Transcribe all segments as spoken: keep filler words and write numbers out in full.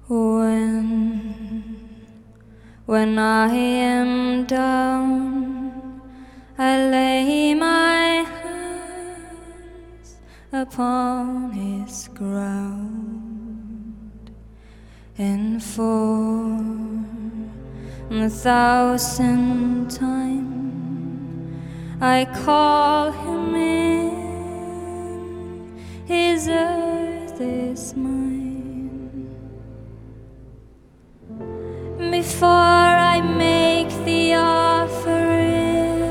When, when I am down, I lay my hands upon his ground, and for a thousand times I call him in, his earth is mine. Before I make the offering,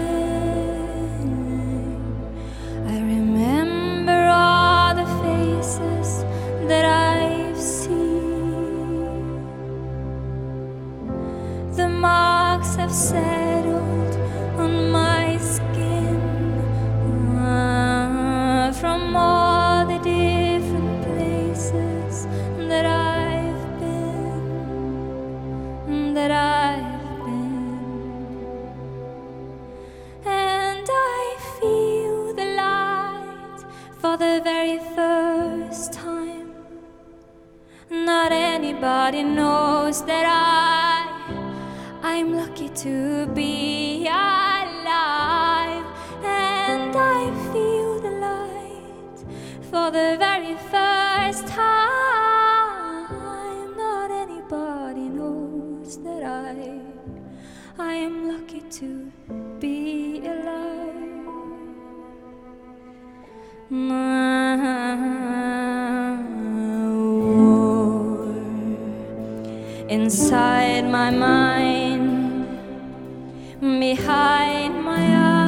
I remember all the faces that I've seen. The marks have settled on my skin uh, from all the different places that I've been, that I've been. And I feel the light for the very first time. Not anybody knows that I I'm lucky to be alive, and I feel the light for the very first time. Not anybody knows that I I am lucky to be alive. War inside my mind, behind my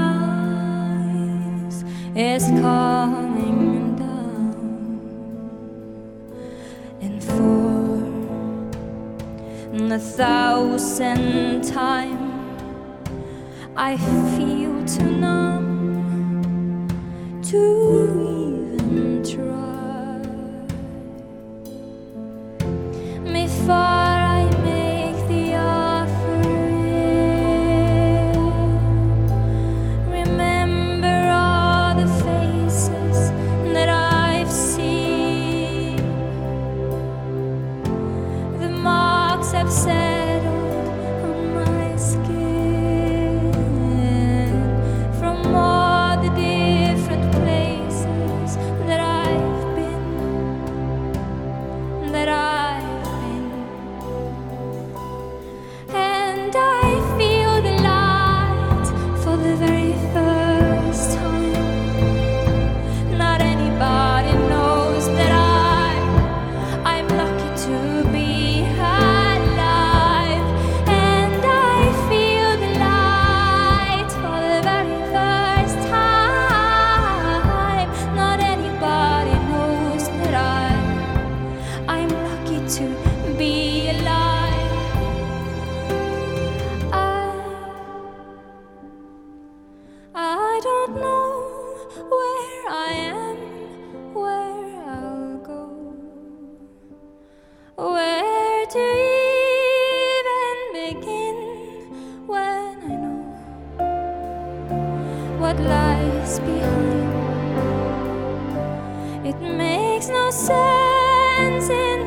eyes, is coming down. And for a thousand times I feel too numb to even try. Before I make the offering, remember all the faces that I've seen. The marks have settled on my skin from all the different places that I've been, that I've And I feel the light for the very first time. Not anybody knows that I, I'm lucky to be alive. And I feel the light for the very first time. Not anybody knows that I, I'm lucky to be alive. I don't know where I am, where I'll go, where to even begin when I know what lies behind. It makes no sense in